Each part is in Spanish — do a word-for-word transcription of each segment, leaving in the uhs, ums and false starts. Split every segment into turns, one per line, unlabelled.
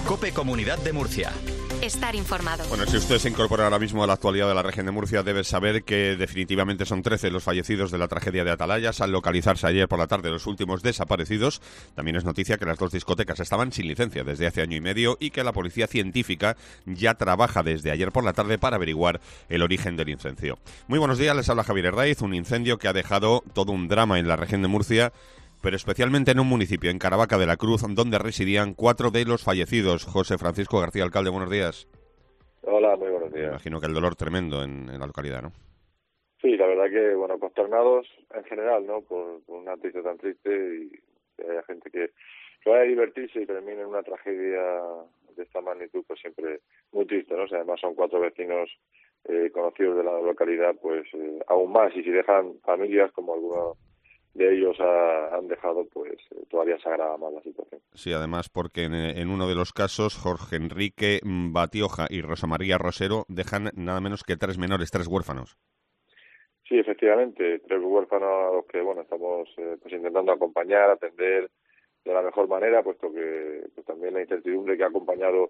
COPE Comunidad de Murcia.
Estar informado.
Bueno, si usted se incorpora ahora mismo a la actualidad de la región de Murcia, debe saber que definitivamente son trece los fallecidos de la tragedia de Atalayas al localizarse ayer por la tarde los últimos desaparecidos. También es noticia que las dos discotecas estaban sin licencia desde hace año y medio y que la policía científica ya trabaja desde ayer por la tarde para averiguar el origen del incendio. Muy buenos días, les habla Javier Herraiz. Un incendio que ha dejado todo un drama en la región de Murcia, pero especialmente en un municipio, en Caravaca de la Cruz, donde residían cuatro de los fallecidos. José Francisco García, alcalde, buenos días.
Hola, muy buenos días.
Me imagino que el dolor tremendo en, en la localidad, ¿no?
Sí, la verdad que, bueno, consternados en general, ¿no?, por, por una noticia tan triste y que haya gente que, que vaya a divertirse y termine en una tragedia de esta magnitud, pues siempre muy triste, ¿no? O sea, además son cuatro vecinos eh, conocidos de la localidad, pues eh, aún más, y si dejan familias como algunos de ellos ha, han dejado, pues eh, todavía se agrava más la situación.
Sí, además porque en, en uno de los casos Jorge Enrique Batioja y Rosa María Rosero dejan nada menos que tres menores, tres huérfanos.
Sí, efectivamente, tres huérfanos a los que, bueno, estamos eh, pues intentando acompañar, atender de la mejor manera, puesto que pues, también la incertidumbre que ha acompañado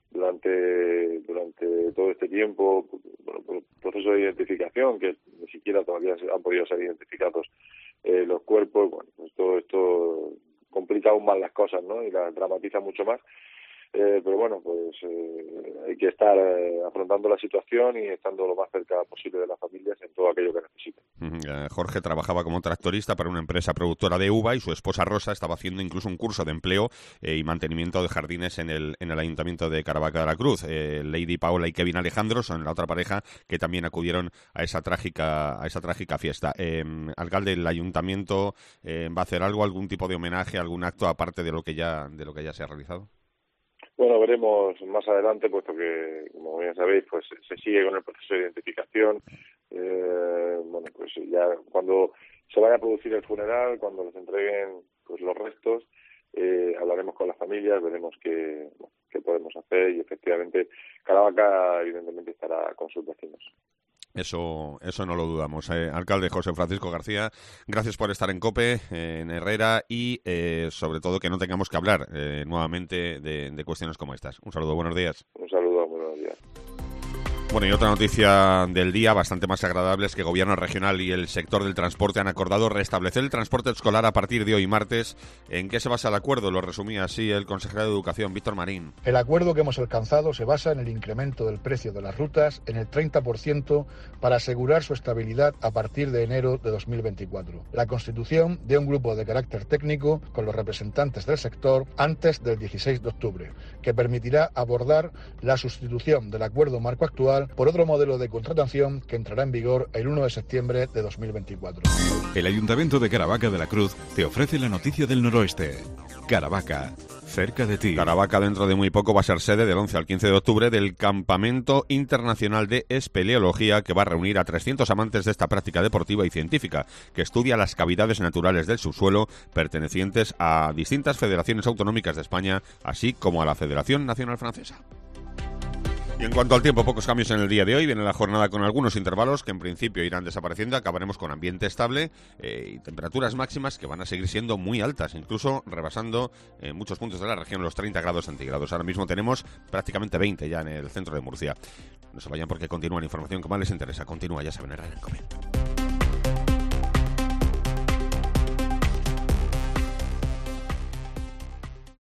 durante durante todo este tiempo, bueno, por el proceso de identificación, que ni siquiera todavía han podido ser identificados eh, los cuerpos, bueno, pues todo esto complica aún más las cosas, ¿no?, y las dramatiza mucho más. Eh, pero bueno, pues eh, hay que estar eh, afrontando la situación y estando lo más cerca posible de las familias en todo aquello que necesiten.
Uh, Jorge trabajaba como tractorista para una empresa productora de uva y su esposa Rosa estaba haciendo incluso un curso de empleo eh, y mantenimiento de jardines en el en el Ayuntamiento de Caravaca de la Cruz. Eh, Lady Paola y Kevin Alejandro son la otra pareja que también acudieron a esa trágica a esa trágica fiesta. Eh, alcalde, ¿el Ayuntamiento eh, va a hacer algo, algún tipo de homenaje, algún acto aparte de lo que ya de lo que ya se ha realizado?
Bueno, veremos más adelante, puesto que, como bien sabéis, pues se sigue con el proceso de identificación. Eh, bueno, pues ya cuando se vaya a producir el funeral, cuando les entreguen pues los restos, eh, hablaremos con las familias, veremos qué, qué podemos hacer y efectivamente Caravaca evidentemente estará con sus vecinos.
Eso eso no lo dudamos. Eh, alcalde José Francisco García, gracias por estar en COPE, eh, en Herrera, y eh, sobre todo que no tengamos que hablar eh, nuevamente de, de cuestiones como estas. Un saludo, buenos días.
Un saludo, muy buenos días.
Bueno, y otra noticia del día, bastante más agradable, es que el Gobierno regional y el sector del transporte han acordado restablecer el transporte escolar a partir de hoy martes. ¿En qué se basa el acuerdo? Lo resumía así el consejero de Educación, Víctor Marín.
El acuerdo que hemos alcanzado se basa en el incremento del precio de las rutas en el treinta por ciento para asegurar su estabilidad a partir de enero de dos mil veinticuatro. La constitución de un grupo de carácter técnico con los representantes del sector antes del dieciséis de octubre, que permitirá abordar la sustitución del acuerdo marco actual por otro modelo de contratación que entrará en vigor el uno de septiembre de dos mil veinticuatro.
El Ayuntamiento de Caravaca de la Cruz te ofrece la noticia del noroeste. Caravaca, cerca de ti.
Caravaca dentro de muy poco va a ser sede del once al quince de octubre del Campamento Internacional de Espeleología, que va a reunir a trescientos amantes de esta práctica deportiva y científica, que estudia las cavidades naturales del subsuelo pertenecientes a distintas federaciones autonómicas de España, así como a la Federación Nacional Francesa. Y en cuanto al tiempo, pocos cambios en el día de hoy. Viene la jornada con algunos intervalos que en principio irán desapareciendo. Acabaremos con ambiente estable eh, y temperaturas máximas que van a seguir siendo muy altas, incluso rebasando en muchos puntos de la región los treinta grados centígrados. Ahora mismo tenemos prácticamente veinte ya en el centro de Murcia. No se vayan porque continúa la información que más les interesa. Continúa, ya saben, en Herrera en COPE.